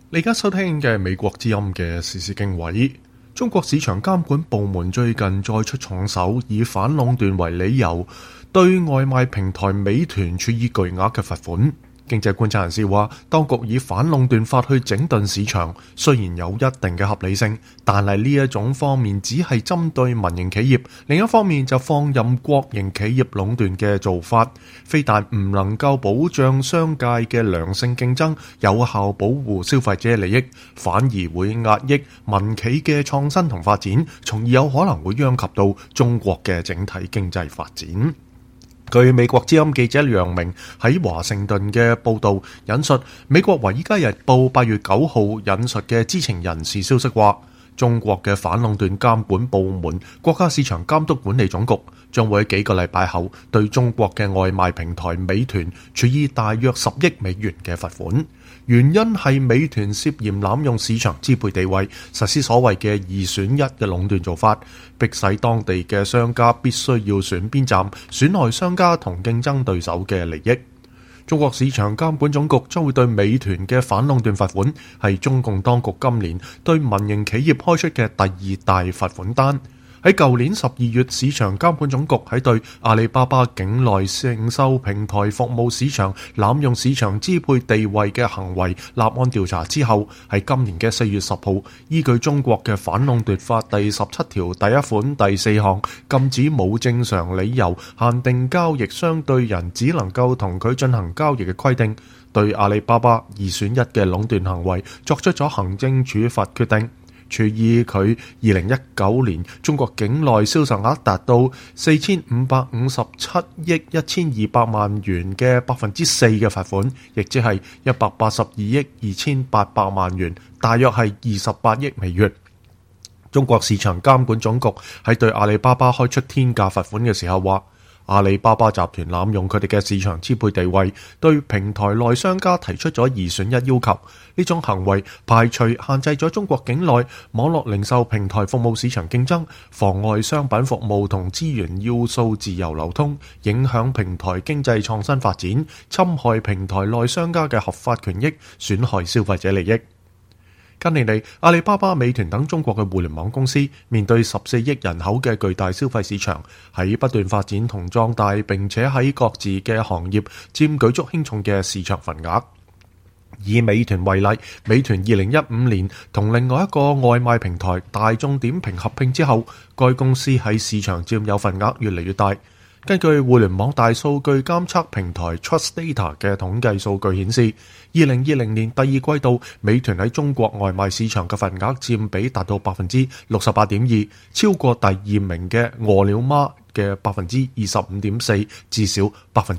你而家收聽嘅美國之音嘅時事經緯，中國市場監管部門最近再出重手，以反壟斷為理由，對外賣平台美團處以巨額嘅罰款。經濟觀察人士話，當局以反壟斷法去整頓市場，雖然有一定嘅合理性，但係呢一種方面只係針對民營企業，另一方面就放任國營企業壟斷嘅做法，非但唔能夠保障商界嘅良性競爭，有效保護消費者利益，反而會壓抑民企嘅創新同發展，從而有可能會殃及到中國嘅整體經濟發展。據美國之音記者楊明喺華盛頓嘅報導引述美國《華爾街日報》8月9號引述嘅知情人士消息話，中國嘅反壟斷監管部門國家市場監督管理總局將會喺幾個禮拜後對中國嘅外賣平台美團處以大約10億美元嘅罰款。原因係美團涉嫌濫用市場支配地位，實施所謂嘅二選一嘅壟斷做法，迫使當地嘅商家必須要選邊站，損害商家同競爭對手嘅利益。中國市場監管總局將會對美團嘅反壟斷罰款，係中共當局今年對民營企業開出嘅第二大罰款單。喺舊年12月，市場監管總局喺對阿里巴巴境內零售平台服務市場濫用市場支配地位嘅行為立案調查之後，喺今年嘅4月10號，依據中國嘅反壟斷法第17條第1款第4項，禁止冇正常理由限定交易相對人只能夠同佢進行交易嘅規定，對阿里巴巴二選一嘅壟斷行為作出咗行政處罰決定。處以佢2019年中國境內銷售額達到4557億1200萬元嘅4%嘅罰款，亦即係182億2800萬元，大約係28億美元。中國市場監管總局喺對阿里巴巴開出天價罰款嘅時候話，阿里巴巴集團濫用佢哋嘅市場支配地位，對平台內商家提出咗二選一要求。呢種行為排除限制咗中國境內網絡零售平台服務市場競爭，妨礙商品服務同資源要素自由流通，影響平台經濟創新發展，侵害平台內商家嘅合法權益，損害消費者利益。近年嚟，阿里巴巴、美團等中國嘅互聯網公司面對14億人口嘅巨大消費市場，喺不斷發展同壯大，並且喺各自嘅行業佔舉足輕重嘅市場份額。以美團為例，美團2015年同另外一個外賣平台大眾點評合併之後，該公司喺市場佔有份額越嚟越大。根據互聯網大數據監測平台 Trust Data 嘅統計數據顯示，2020年第二季度，美團喺中國外賣市場嘅份額佔比達到 68.2%， 超過第二名嘅餓了麼嘅 25.4%， 至少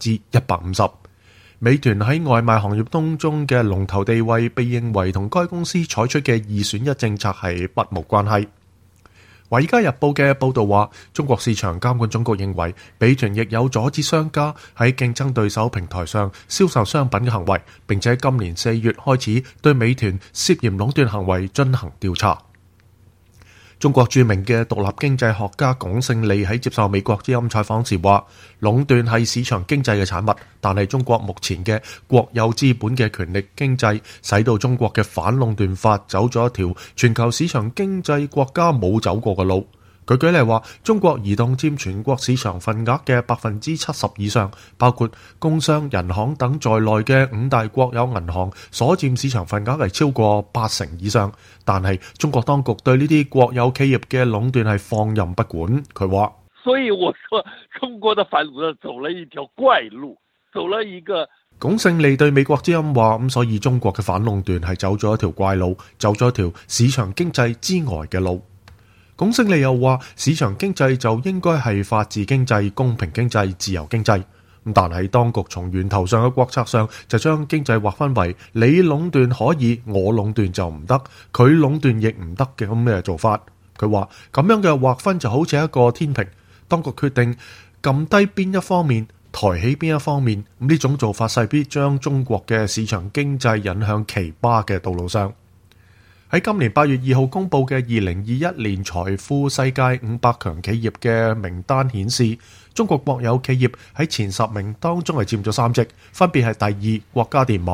150%。美團喺外賣行業當中嘅龍頭地位，被認為同該公司採取嘅二選一政策係不無關係。《華爾街日報》嘅報導話，中國市場監管總局認為，美團亦有阻止商家喺競爭對手平台上銷售商品嘅行為，並且今年4月開始對美團涉嫌壟斷行為進行調查。中國著名嘅獨立經濟學家龔勝利喺接受美國之音採訪時話，壟斷係市場經濟嘅產物，但係中國目前嘅國有資本嘅權力經濟，使到中國嘅反壟斷法走咗一條全球市場經濟國家冇走過嘅路。佢舉例話，中國移動佔全國市場份額嘅70%以上，包括工商、銀行等在內嘅5大國有銀行所佔市場份額係超過80%以上。但係中國當局對呢啲國有企業嘅壟斷係放任不管。佢話： 所以我說中國的反壟斷走了一條怪路，走了一個。 龔勝利對美國之音話：所以中國嘅反壟斷係走咗一條怪路，走咗一條市場經濟之外嘅路。龔勝利又話，市場經濟就應該係法治經濟、公平經濟、自由經濟。但係當局從源頭上嘅國策上，就將經濟劃分為你壟斷可以，我壟斷就唔得，佢壟斷亦唔得嘅咁嘅做法。佢話咁樣嘅劃分就好似一個天平，當局決定撳低邊一方面，抬起邊一方面，呢種做法勢必將中國嘅市場經濟引向奇葩嘅道路上。喺今年8月2號公佈嘅2021年財富世界500強企業嘅名單顯示，中國國有企業喺前10名當中係佔咗3席，分別係第二國家電網、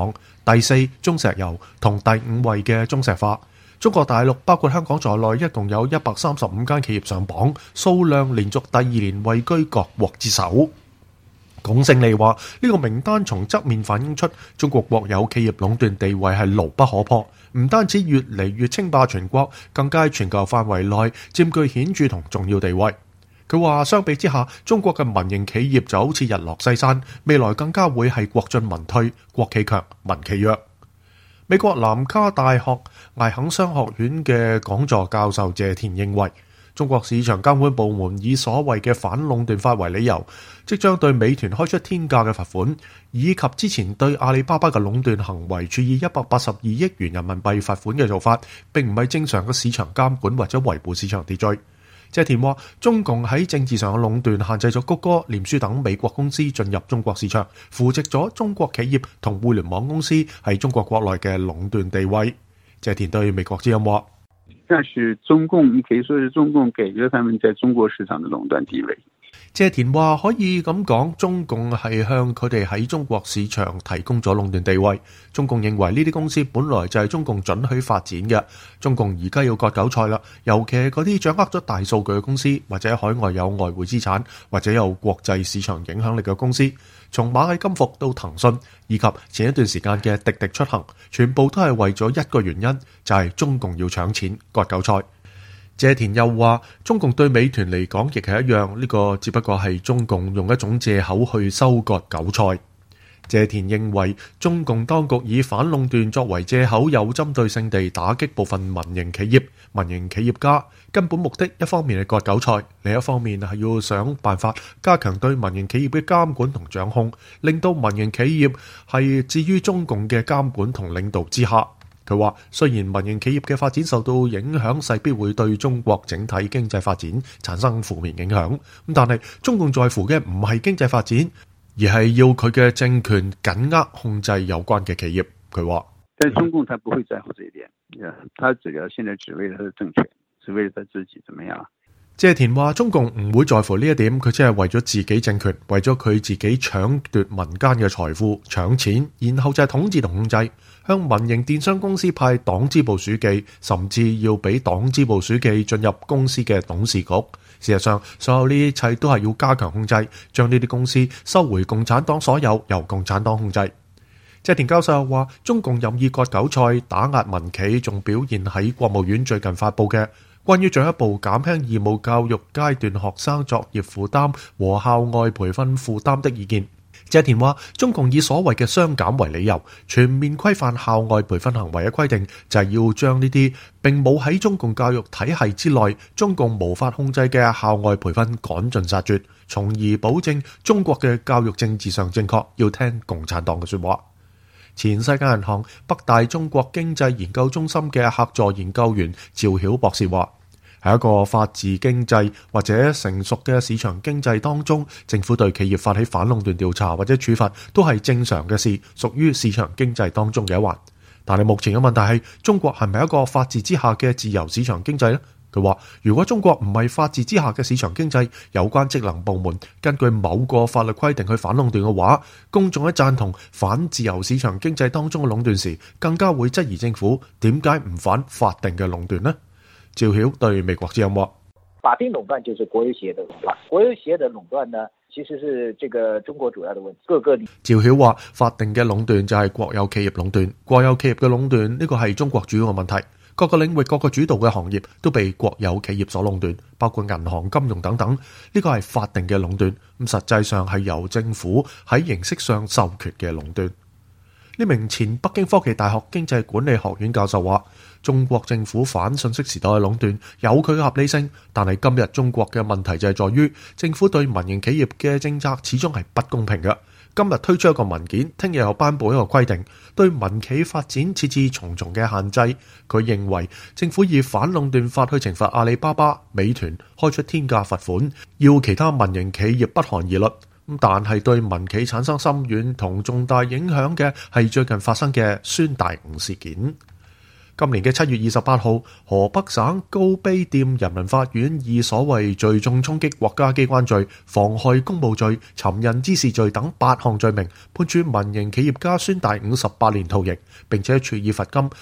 第四中石油同第5位嘅中石化。中國大陸包括香港在內，一共有135間企業上榜，數量連續第2年位居各國之首。龔勝利話：呢個名單從側面反映出中國國有企業壟斷地位係牢不可破，唔單止越嚟越稱霸全國，更加喺全球範圍內佔據顯著同重要地位。佢話：相比之下，中國嘅民營企業就好似日落西山，未來更加會係國進民退、國企強、民企弱。美國南卡大學艾肯商學院嘅講座教授謝田認為，中國市場監管部門以所謂嘅反壟斷法為理由，即將對美團開出天價嘅罰款，以及之前對阿里巴巴嘅壟斷行為處以182億元人民幣罰款嘅做法，並唔係正常嘅市場監管或者維護市場秩序。謝田話：中共喺政治上嘅壟斷限制咗谷歌、臉書等美國公司進入中國市場，扶植咗中國企業同互聯網公司喺中國國內嘅壟斷地位。謝田對美國之音話： 但是中共，你可以說是中共給了他們在中國市場的壟斷地位。 謝田話：可以咁講，中共係向佢哋喺中國市場提供咗壟斷地位。中共認為呢啲公司本來就係中共准許發展嘅，中共而家要割韭菜啦。尤其係嗰啲掌握咗大數據嘅公司，或者海外有外匯資產，或者有國際市場影響力嘅公司，從螞蟻金服到騰訊，以及前一段時間嘅滴滴出行，全部都係為咗一個原因，就係中共要搶錢、割韭菜。謝田又話：中共對美團嚟講亦係一樣，呢個只不過係中共用一種藉口去收割韭菜。謝田認為，中共當局以反壟斷作為藉口，有針對性地打擊部分民營企業、民營企業家，根本目的一方面係割韭菜，另一方面係要想辦法加強對民營企業嘅監管同掌控，令到民營企業係置於中共嘅監管同領導之下。佢話：雖然民營企業嘅發展受到影響，勢必會對中國整體經濟發展產生負面影響。但係中共在乎嘅唔係經濟發展，而係要佢嘅政權緊握控制有關嘅企業。佢話： 但中共他不會在乎這一點，他只要現在只為了他的政權，只為了他自己怎麼樣。 謝田話：中共唔會在乎呢一點，佢只係為咗自己政權，為咗佢自己搶奪民間嘅財富、搶錢，然後就係統治同控制。向民營電商公司派黨支部書記，甚至要俾黨支部書記進入公司嘅董事局。事實上，所有呢一切都係要加強控制，將呢啲公司收回共產黨所有，由共產黨控制。謝田教授又話：中共任意割韭菜、打壓民企，仲表現喺國務院最近發布嘅關於進一步減輕義務教育階段學生作業負擔和校外培訓負擔的意見。謝田話：中共以所謂嘅雙減為理由，全面規範校外培訓行為嘅規定，就係要將呢啲並冇喺中共教育體系之內、中共無法控制嘅校外培訓趕盡殺絕，從而保證中國嘅教育政治上正確，要聽共產黨嘅說話。前世界銀行北大中國經濟研究中心嘅客座研究員趙曉博士話：喺一個法治經濟或者成熟嘅市場經濟當中，政府對企業發起反壟斷調查或者處罰都係正常嘅事，屬於市場經濟當中嘅一環。但係目前嘅問題係，中國係咪一個法治之下嘅自由市場經濟呢？佢話：如果中國唔係法治之下嘅市場經濟，有關職能部門根據某個法律規定去反壟斷嘅話，公眾喺贊同反自由市場經濟當中嘅壟斷時，更加會質疑政府點解唔反法定嘅壟斷呢？趙曉對美國之音話： 法定壟斷就是國有企業的壟斷，國有企業的壟斷呢，其實是這個中國主要的問題。各個趙曉話：法定嘅壟斷就係國有企業壟斷，國有企業嘅壟斷呢個係中國主要嘅問題。各個領域、各個主導嘅行業都被國有企業所壟斷，包括銀行、金融等等。呢個係法定嘅壟斷，咁實際上係由政府喺形式上授權嘅壟斷。呢名前北京科技大學經濟管理學院教授話：中國政府反信息時代嘅壟斷有佢嘅合理性，但係今日中國嘅問題就係在於政府對民營企業嘅政策始終係不公平嘅。今日推出一個文件，聽日又頒布一個規定，對民企發展設置重重嘅限制。佢認為政府以反壟斷法去懲罰阿里巴巴、美團，開出天價罰款，要其他民營企業不寒而栗。但係對民企產生深遠同重大影響嘅係最近發生嘅孫大午事件。 今年嘅7月28號，河北省高碑店人民法院以所謂聚眾衝擊國家機關罪、妨害公務罪、尋釁滋事罪等8項罪名，判處民營企業家孫大午18年徒刑，並且處以罰金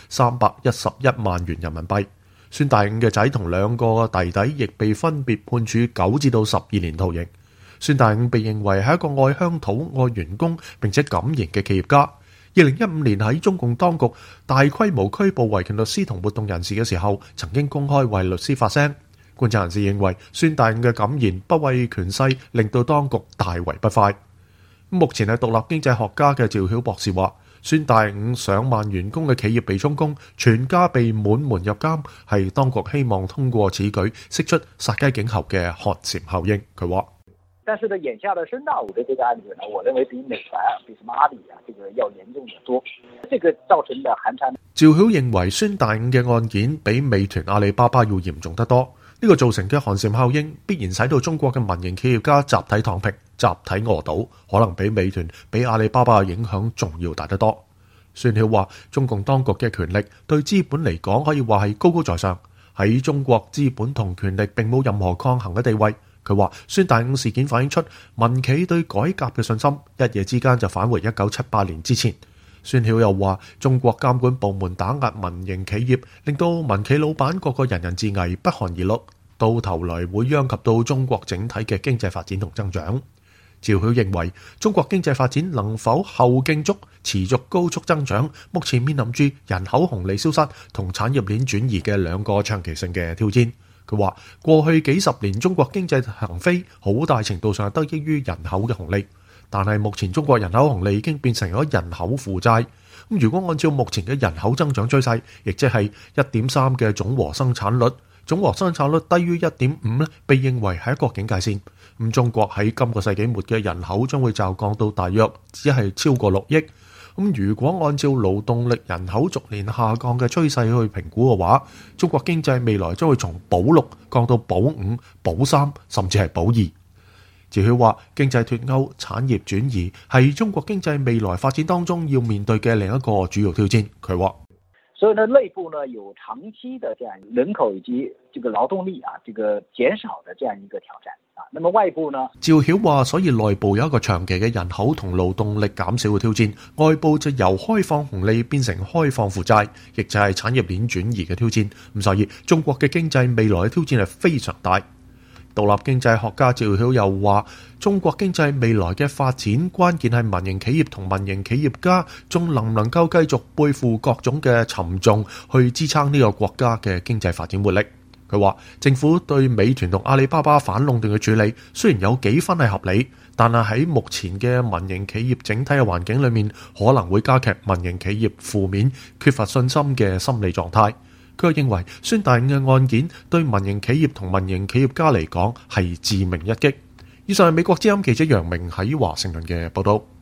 311萬元人民幣。孫大午嘅仔同2個弟弟亦被分別判處9至到12年徒刑。孫大午被認為係一個愛鄉土、愛員工並且敢言嘅企業家。2015年喺中共當局大規模拘捕維權律師同活動人士嘅時候，曾經公開為律師發聲。觀察人士認為，孫大午嘅敢言不畏權勢，令到當局大為不快。目前係獨立經濟學家嘅趙曉博士話，孫大午上萬員工嘅企業被充公，全家被滿門入監，係當局希望通過此舉釋出殺雞儆猴嘅寒蟬效應。佢話。 但是呢，眼下的孫大午的這個案子呢，我認為比美團比什麼阿里這個要嚴重得多。這個造成的寒蟬。 趙曉認為孫大午嘅案件比美團、阿里巴巴要嚴重得多。呢個造成嘅寒蟬效應，必然使到中國嘅民營企業家集體躺平、集體餓倒，可能比美團、比阿里巴巴嘅影響仲要大得多。孫曉話：中共當局嘅權力對資本嚟講，可以話係高高在上。喺中國，資本同權力並冇任何抗衡嘅地位。佢話：孫大午事件反映出民企對改革嘅信心，一夜之間就返回1978年之前。孫曉又話：中國監管部門打壓民營企業，令到民企老闆個個人人自危，不寒而慄，到頭來會殃及到中國整體嘅經濟發展同增長。趙曉認為，中國經濟發展能否後勁足持續高速增長，目前面臨住人口紅利消失同產業鏈轉移嘅2個長期性嘅挑戰。佢話：過去幾十年中國經濟騰飛，好大程度上得益於人口嘅紅利，但係目前中國人口紅利已經變成咗人口負債。咁如果按照目前嘅人口增長趨勢，亦即係1.3嘅總和生產率，總和生產率低於1.5咧，被認為係一個警戒線。咁中國喺今個世紀末嘅人口將會驟降到大約只係超過6億。咁如果按照勞動力人口逐年下降嘅趨勢去評估嘅話，中國經濟未來將會從保6降到保5、保3，甚至係保2。趙曉話：經濟脫鈎、產業轉移係中國經濟未來發展當中要面對嘅另一個主要挑戰。佢話： 所以呢，內部呢有長期的這樣人口以及這個勞動力這個減少的這樣一個挑戰啊。那麼外部呢？ 趙曉話：所以內部有一個長期嘅人口同勞動力減少嘅挑戰，外部就由開放紅利變成開放負債，亦就係產業鏈轉移嘅挑戰。咁所以中國嘅經濟未來嘅挑戰係非常大。獨立經濟學家趙曉又話：中國經濟未來嘅發展關鍵係民營企業同民營企業家仲能唔能夠繼續背負各種嘅沉重去支撐呢個國家嘅經濟發展活力。佢話：政府對美團同阿里巴巴反壟斷嘅處理雖然有幾分係合理，但係喺目前嘅民營企業整體嘅環境裏面，可能會加劇民營企業負面、缺乏信心嘅心理狀態。佢又認為孫大午嘅案件對民營企業同民營企業家嚟講係致命一擊。以上係美國之音記者楊明喺華盛頓嘅報道。